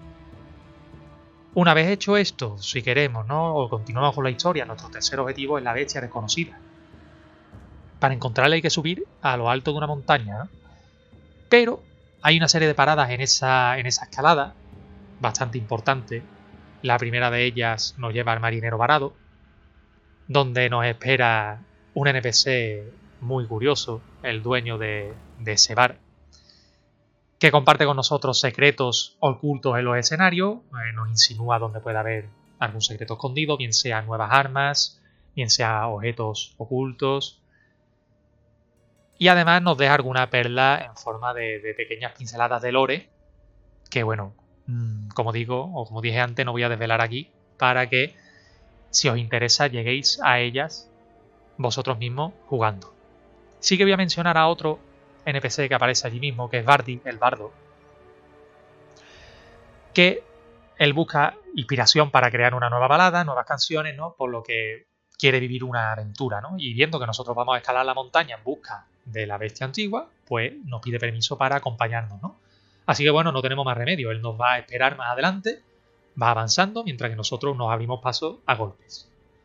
Una vez hecho esto, si queremos, ¿no? O continuamos con la historia, nuestro tercer objetivo es la bestia desconocida. Para encontrarla hay que subir a lo alto de una montaña, ¿no? Pero hay una serie de paradas en esa, en esa escalada, bastante importante. La primera de ellas nos lleva al marinero varado, donde nos espera un N P C muy curioso, el dueño de, de ese bar, que comparte con nosotros secretos ocultos en los escenarios, eh, nos insinúa donde puede haber algún secreto escondido, bien sea nuevas armas, bien sea objetos ocultos, y además nos deja alguna perla en forma de, de pequeñas pinceladas de lore, que bueno, mmm, como digo, o como dije antes, no voy a desvelar aquí, para que si os interesa lleguéis a ellas vosotros mismos jugando. Sí que voy a mencionar a otro N P C que aparece allí mismo, que es Bardi, el bardo, que él busca inspiración para crear una nueva balada, nuevas canciones, ¿no? Por lo que quiere vivir una aventura, ¿no? Y viendo que nosotros vamos a escalar la montaña en busca de la bestia antigua, pues nos pide permiso para acompañarnos, ¿no? Así que bueno, no tenemos más remedio, él nos va a esperar más adelante, va avanzando, mientras que nosotros nos abrimos paso a golpes.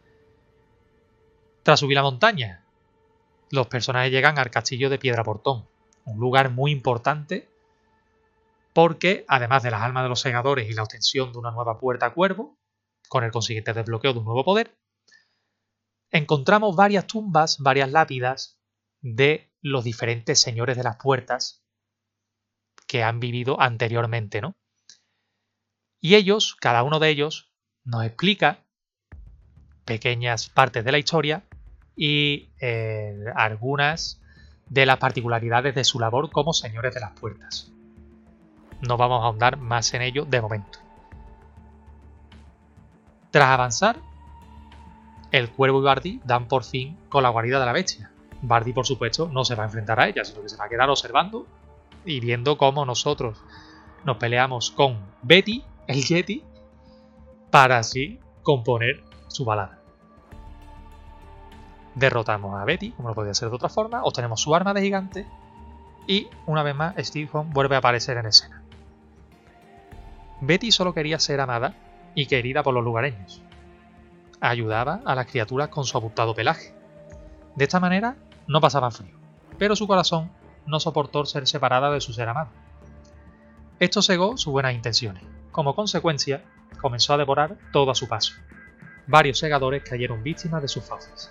Tras subir la montaña, los personajes llegan al castillo de Piedra Portón, un lugar muy importante porque, además de las almas de los segadores y la obtención de una nueva puerta cuervo, con el consiguiente desbloqueo de un nuevo poder, encontramos varias tumbas, varias lápidas de los diferentes señores de las puertas que han vivido anteriormente, ¿no? Y ellos, cada uno de ellos, nos explica pequeñas partes de la historia y eh, algunas de las particularidades de su labor como señores de las puertas. No vamos a ahondar más en ello de momento. Tras avanzar, el cuervo y Bardi dan por fin con la guarida de la bestia, Bardi, por supuesto, no se va a enfrentar a ella, sino que se va a quedar observando y viendo cómo nosotros nos peleamos con Betty, el Yeti, para así componer su balada. Derrotamos a Betty, como no podía ser de otra forma, obtenemos su arma de gigante y, una vez más, Steve Home vuelve a aparecer en escena. Betty solo quería ser amada y querida por los lugareños. Ayudaba a las criaturas con su abultado pelaje. De esta manera no pasaba frío, pero su corazón no soportó ser separada de su ser amado. Esto cegó sus buenas intenciones. Como consecuencia, comenzó a devorar todo a su paso. Varios segadores cayeron víctimas de sus fauces.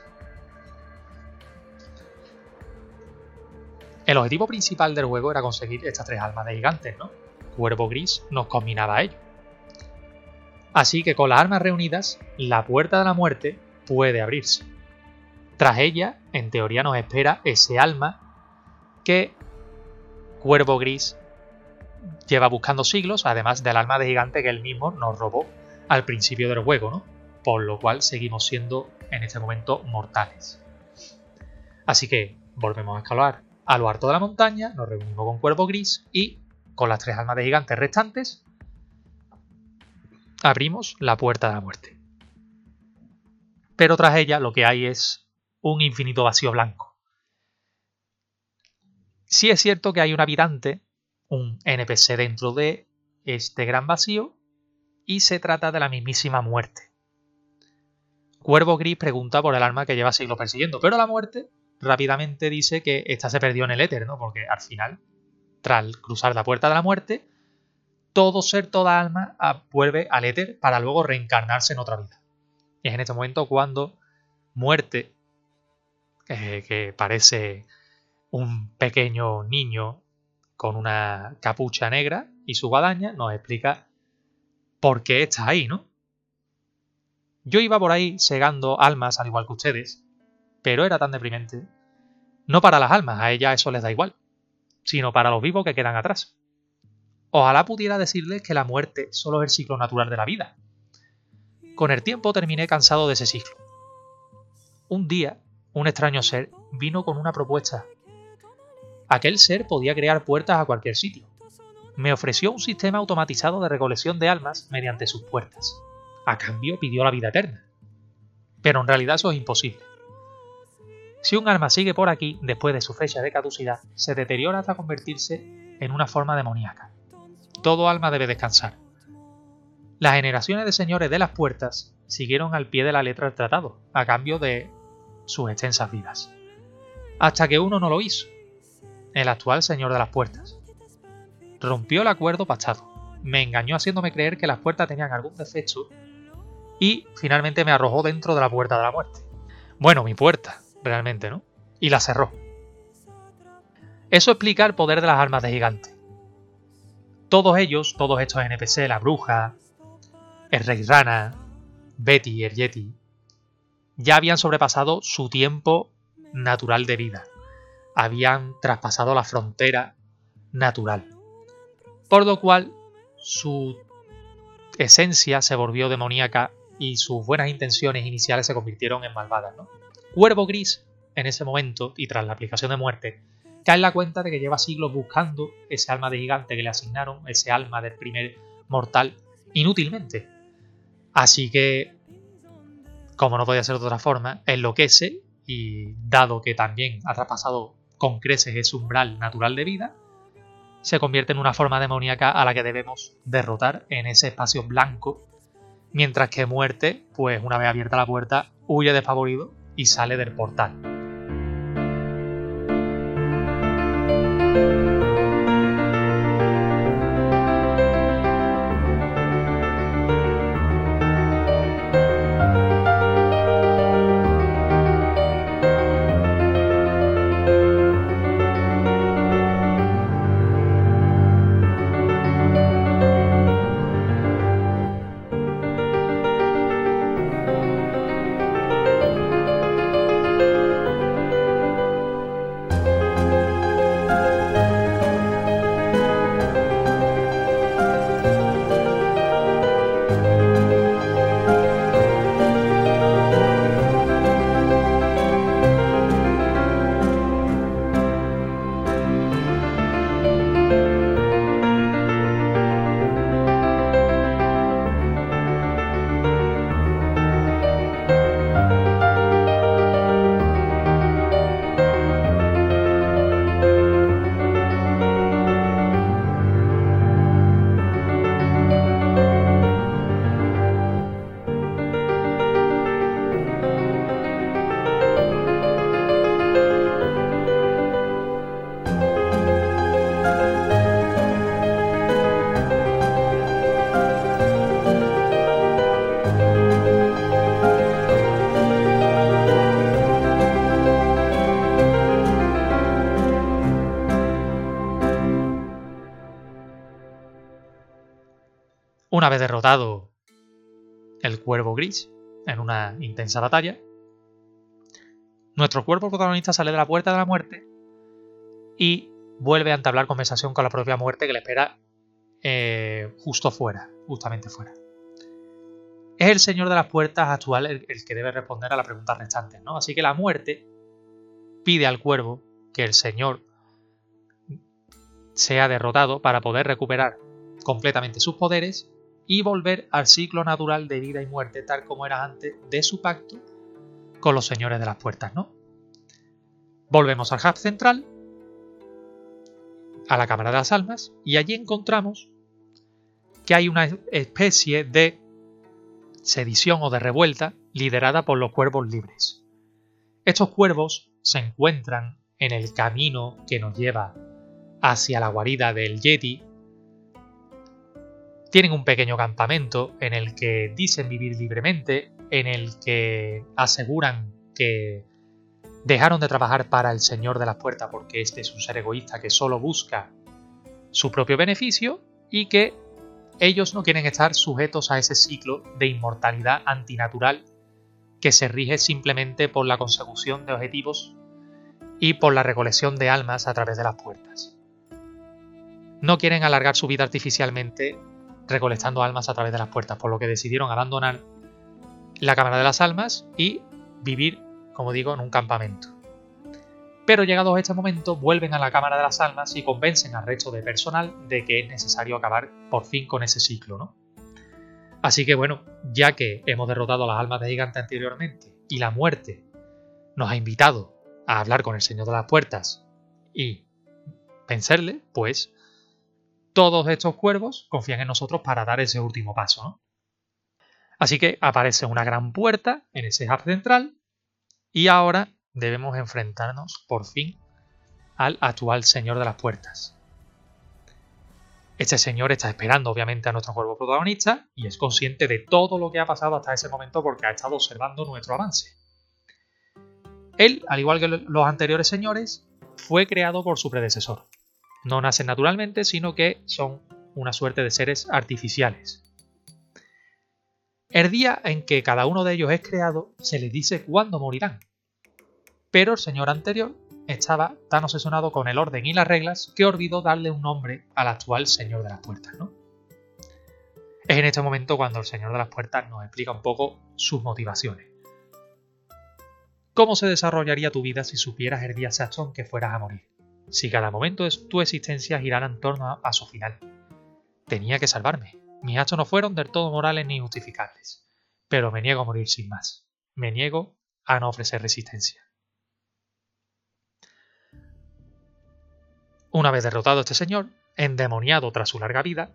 El objetivo principal del juego era conseguir estas tres almas de gigantes, ¿no? Cuervo Gris nos combinaba a ello. Así que con las armas reunidas, la puerta de la muerte puede abrirse. Tras ella, en teoría nos espera ese alma que Cuervo Gris lleva buscando siglos, además del alma de gigante que él mismo nos robó al principio del juego, ¿no? Por lo cual seguimos siendo en este momento mortales. Así que volvemos a escalar a lo alto de la montaña, nos reunimos con Cuervo Gris y con las tres almas de gigantes restantes abrimos la puerta de la muerte. Pero tras ella lo que hay es un infinito vacío blanco. Sí es cierto que hay un habitante, un N P C dentro de este gran vacío, y se trata de la mismísima muerte. Cuervo Gris pregunta por el alma que lleva siglos persiguiendo, pero la muerte rápidamente dice que esta se perdió en el éter, ¿no? Porque al final, tras cruzar la puerta de la muerte, todo ser, toda alma vuelve al éter para luego reencarnarse en otra vida. Y es en este momento cuando Muerte, eh, que parece un pequeño niño con una capucha negra y su guadaña, nos explica por qué está ahí, ¿no? Yo iba por ahí segando almas al igual que ustedes, pero era tan deprimente. No para las almas, a ellas eso les da igual, sino para los vivos que quedan atrás. Ojalá pudiera decirles que la muerte solo es el ciclo natural de la vida. Con el tiempo terminé cansado de ese ciclo. Un día, un extraño ser vino con una propuesta. Aquel ser podía crear puertas a cualquier sitio. Me ofreció un sistema automatizado de recolección de almas mediante sus puertas. A cambio pidió la vida eterna. Pero en realidad eso es imposible. Si un alma sigue por aquí después de su fecha de caducidad, se deteriora hasta convertirse en una forma demoníaca. Todo alma debe descansar. Las generaciones de señores de las puertas siguieron al pie de la letra el tratado, a cambio de sus extensas vidas. Hasta que uno no lo hizo, el actual señor de las puertas. Rompió el acuerdo pactado, me engañó haciéndome creer que las puertas tenían algún defecto y finalmente me arrojó dentro de la puerta de la muerte. Bueno, mi puerta, realmente, ¿no? Y la cerró. Eso explica el poder de las almas de gigante. Todos ellos, todos estos N P C, la bruja, el rey rana, Betty, el Yeti, ya habían sobrepasado su tiempo natural de vida. Habían traspasado la frontera natural. Por lo cual, su esencia se volvió demoníaca y sus buenas intenciones iniciales se convirtieron en malvadas, ¿no? Cuervo Gris, en ese momento, y tras la aplicación de muerte, cae en la cuenta de que lleva siglos buscando ese alma de gigante que le asignaron, ese alma del primer mortal, inútilmente. Así que, como no podía ser de otra forma, enloquece y, dado que también ha traspasado con creces ese umbral natural de vida, se convierte en una forma demoníaca a la que debemos derrotar en ese espacio blanco, mientras que Muerte, pues una vez abierta la puerta, huye despavorido y sale del portal. Una vez derrotado el cuervo gris en una intensa batalla, nuestro cuervo protagonista sale de la puerta de la muerte y vuelve a entablar conversación con la propia muerte que le espera eh, justo fuera, justamente fuera. Es el señor de las puertas actual el, el que debe responder a las preguntas restantes, ¿no? Así que la muerte pide al cuervo que el señor sea derrotado para poder recuperar completamente sus poderes y volver al ciclo natural de vida y muerte tal como era antes de su pacto con los señores de las puertas, ¿no? Volvemos al hub central, a la Cámara de las Almas, y allí encontramos que hay una especie de sedición o de revuelta liderada por los cuervos libres. Estos cuervos se encuentran en el camino que nos lleva hacia la guarida del Yeti. Tienen un pequeño campamento en el que dicen vivir libremente, en el que aseguran que dejaron de trabajar para el Señor de las Puertas porque este es un ser egoísta que solo busca su propio beneficio y que ellos no quieren estar sujetos a ese ciclo de inmortalidad antinatural que se rige simplemente por la consecución de objetivos y por la recolección de almas a través de las puertas. No quieren alargar su vida artificialmente recolectando almas a través de las puertas, por lo que decidieron abandonar la Cámara de las Almas y vivir, como digo, en un campamento. Pero llegados a este momento vuelven a la Cámara de las Almas y convencen al resto de personal de que es necesario acabar por fin con ese ciclo, ¿no? Así que bueno, ya que hemos derrotado a las almas de gigante anteriormente y la muerte nos ha invitado a hablar con el Señor de las Puertas y vencerle, pues todos estos cuervos confían en nosotros para dar ese último paso, ¿no? Así que aparece una gran puerta en ese hub central y ahora debemos enfrentarnos por fin al actual Señor de las Puertas. Este señor está esperando obviamente a nuestro cuervo protagonista y es consciente de todo lo que ha pasado hasta ese momento porque ha estado observando nuestro avance. Él, al igual que los anteriores señores, fue creado por su predecesor. No nacen naturalmente, sino que son una suerte de seres artificiales. El día en que cada uno de ellos es creado, se les dice cuándo morirán. Pero el señor anterior estaba tan obsesionado con el orden y las reglas que olvidó darle un nombre al actual Señor de las Puertas, ¿no? Es en este momento cuando el Señor de las Puertas nos explica un poco sus motivaciones. ¿Cómo se desarrollaría tu vida si supieras el día exacto en que fueras a morir? Si cada momento de tu existencia girara en torno a, a su final. Tenía que salvarme. Mis actos no fueron del todo morales ni justificables. Pero me niego a morir sin más. Me niego a no ofrecer resistencia. Una vez derrotado este señor, endemoniado tras su larga vida,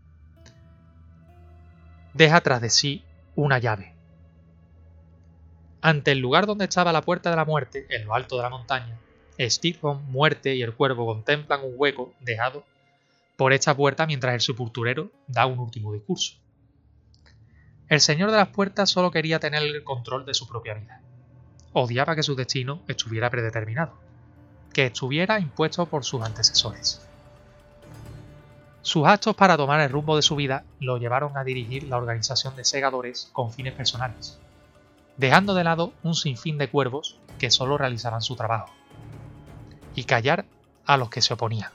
deja tras de sí una llave. Ante el lugar donde estaba la puerta de la muerte, en lo alto de la montaña, Styrbjörn, Muerte y el cuervo contemplan un hueco dejado por esta puerta mientras el sepulturero da un último discurso. El señor de las puertas solo quería tener el control de su propia vida. Odiaba que su destino estuviera predeterminado, que estuviera impuesto por sus antecesores. Sus actos para tomar el rumbo de su vida lo llevaron a dirigir la organización de segadores con fines personales, dejando de lado un sinfín de cuervos que solo realizaban su trabajo, y callar a los que se oponían.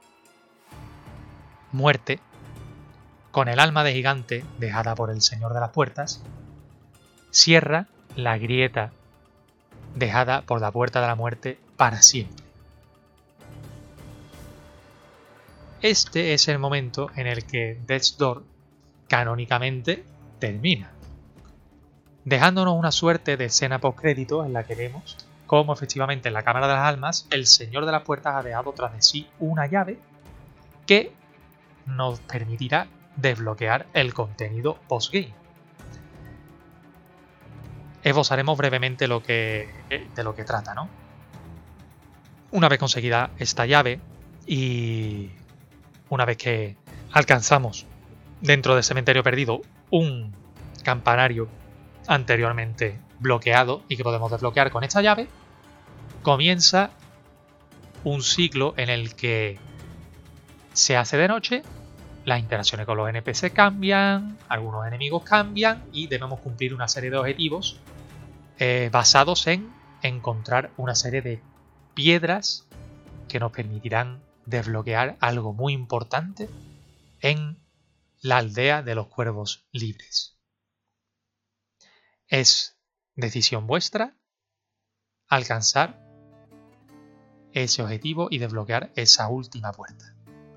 Muerte, con el alma de gigante dejada por el Señor de las Puertas, cierra la grieta dejada por la Puerta de la Muerte para siempre. Este es el momento en el que Death's Door canónicamente termina, dejándonos una suerte de escena postcrédito en la que vemos cómo efectivamente en la Cámara de las Almas el Señor de las Puertas ha dejado tras de sí una llave que nos permitirá desbloquear el contenido postgame. Esbozaremos brevemente lo que, de lo que trata, ¿no? Una vez conseguida esta llave y una vez que alcanzamos dentro del cementerio perdido un campanario anteriormente bloqueado y que podemos desbloquear con esta llave, comienza un ciclo en el que se hace de noche las interacciones con los N P C cambian, algunos enemigos cambian y debemos cumplir una serie de objetivos eh, basados en encontrar una serie de piedras que nos permitirán desbloquear algo muy importante en la aldea de los cuervos libres. Es decisión vuestra alcanzar ese objetivo y desbloquear esa última puerta.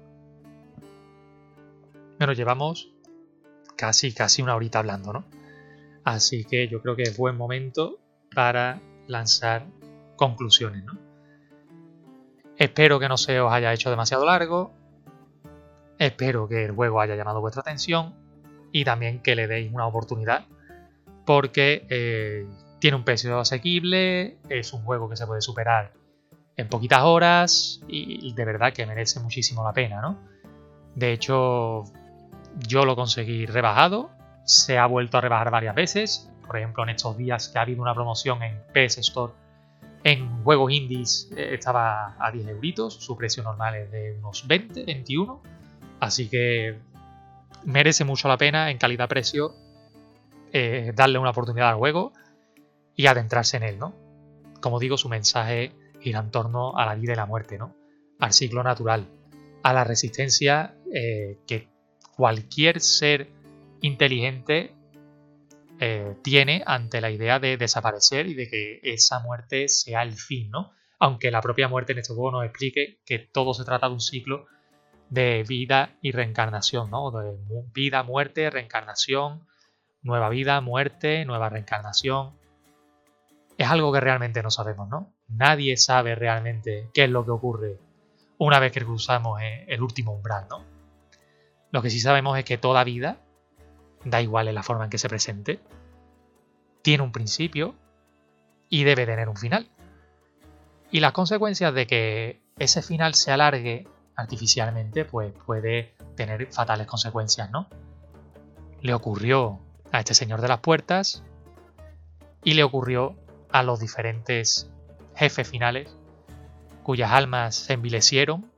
Bueno, llevamos casi, casi una horita hablando, ¿no? Así que yo creo que es buen momento para lanzar conclusiones, ¿no? Espero que no se os haya hecho demasiado largo. Espero que el juego haya llamado vuestra atención y también que le deis una oportunidad porque eh, tiene un precio asequible, es un juego que se puede superar en poquitas horas y de verdad que merece muchísimo la pena, ¿no? De hecho, yo lo conseguí rebajado, se ha vuelto a rebajar varias veces, por ejemplo en estos días que ha habido una promoción en P S Store en juegos indies eh, estaba a diez euritos, su precio normal es de unos veinte, veintiuno, así que merece mucho la pena en calidad-precio eh, darle una oportunidad al juego y adentrarse en él, ¿no? Como digo, su mensaje gira en torno a la vida y la muerte, ¿no? Al ciclo natural, a la resistencia eh, que cualquier ser inteligente eh, tiene ante la idea de desaparecer y de que esa muerte sea el fin, ¿no? Aunque la propia muerte en este juego nos explique que todo se trata de un ciclo de vida y reencarnación, ¿no? De vida, muerte, reencarnación, nueva vida, muerte, nueva reencarnación. Es algo que realmente no sabemos, ¿no? Nadie sabe realmente qué es lo que ocurre una vez que cruzamos el último umbral, ¿no? Lo que sí sabemos es que toda vida, da igual en la forma en que se presente, tiene un principio y debe tener un final. Y las consecuencias de que ese final se alargue artificialmente, pues puede tener fatales consecuencias, ¿no? Le ocurrió a este señor de las puertas y le ocurrió a los diferentes jefes finales cuyas almas se envilecieron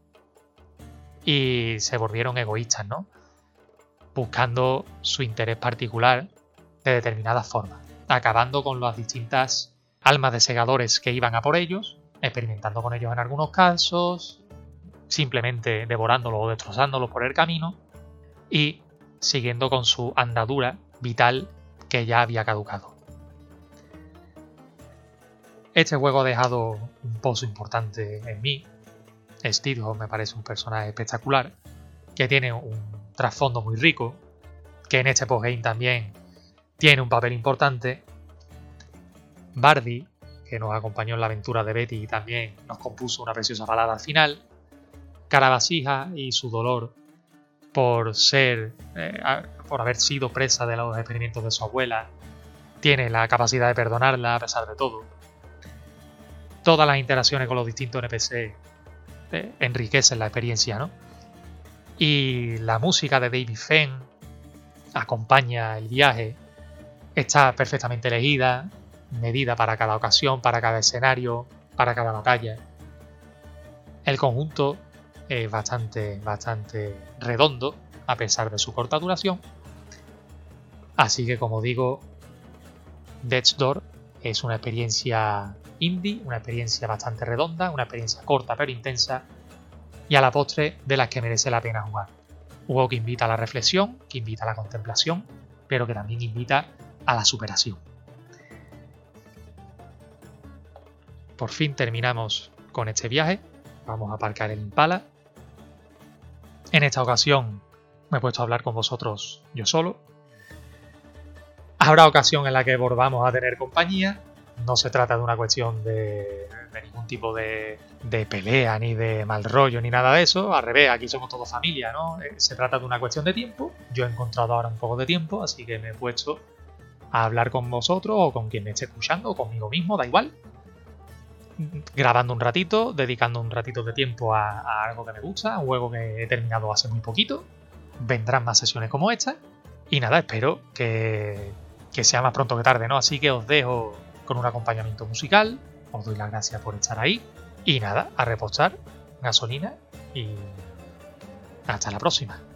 y se volvieron egoístas, ¿no? Buscando su interés particular de determinadas formas, acabando con las distintas almas de segadores que iban a por ellos, experimentando con ellos en algunos casos, simplemente devorándolos o destrozándolos por el camino y siguiendo con su andadura vital que ya había caducado. Este juego ha dejado un pozo importante en mí. Steedhop me parece un personaje espectacular, que tiene un trasfondo muy rico, que en este postgame también tiene un papel importante. Bardi, que nos acompañó en la aventura de Betty y también nos compuso una preciosa balada al final. Carabasija y su dolor por ser, eh, por haber sido presa de los experimentos de su abuela, tiene la capacidad de perdonarla a pesar de todo. Todas las interacciones con los distintos N P C eh, enriquecen la experiencia, ¿no? Y la música de David Fenn acompaña el viaje, está perfectamente elegida, medida para cada ocasión, para cada escenario, para cada batalla. El conjunto es bastante, bastante redondo, a pesar de su corta duración. Así que, como digo, Death's Door es una experiencia indie, una experiencia bastante redonda, una experiencia corta pero intensa y a la postre de las que merece la pena jugar. Un juego que invita a la reflexión, que invita a la contemplación, pero que también invita a la superación. Por fin terminamos con este viaje. Vamos a aparcar el Impala. En esta ocasión me he puesto a hablar con vosotros yo solo. Habrá ocasión en la que volvamos a tener compañía. No se trata de una cuestión de, de ningún tipo de, de pelea, ni de mal rollo, ni nada de eso. Al revés, aquí somos todos familia, ¿no? Se trata de una cuestión de tiempo. Yo he encontrado ahora un poco de tiempo, así que me he puesto a hablar con vosotros o con quien me esté escuchando, o conmigo mismo, da igual. Grabando un ratito, dedicando un ratito de tiempo a, a algo que me gusta, un juego que he terminado hace muy poquito. Vendrán más sesiones como esta. Y nada, espero que, que sea más pronto que tarde, ¿no? Así que os dejo con un acompañamiento musical. Os doy las gracias por estar ahí. Y nada, a repostar, gasolina y hasta la próxima.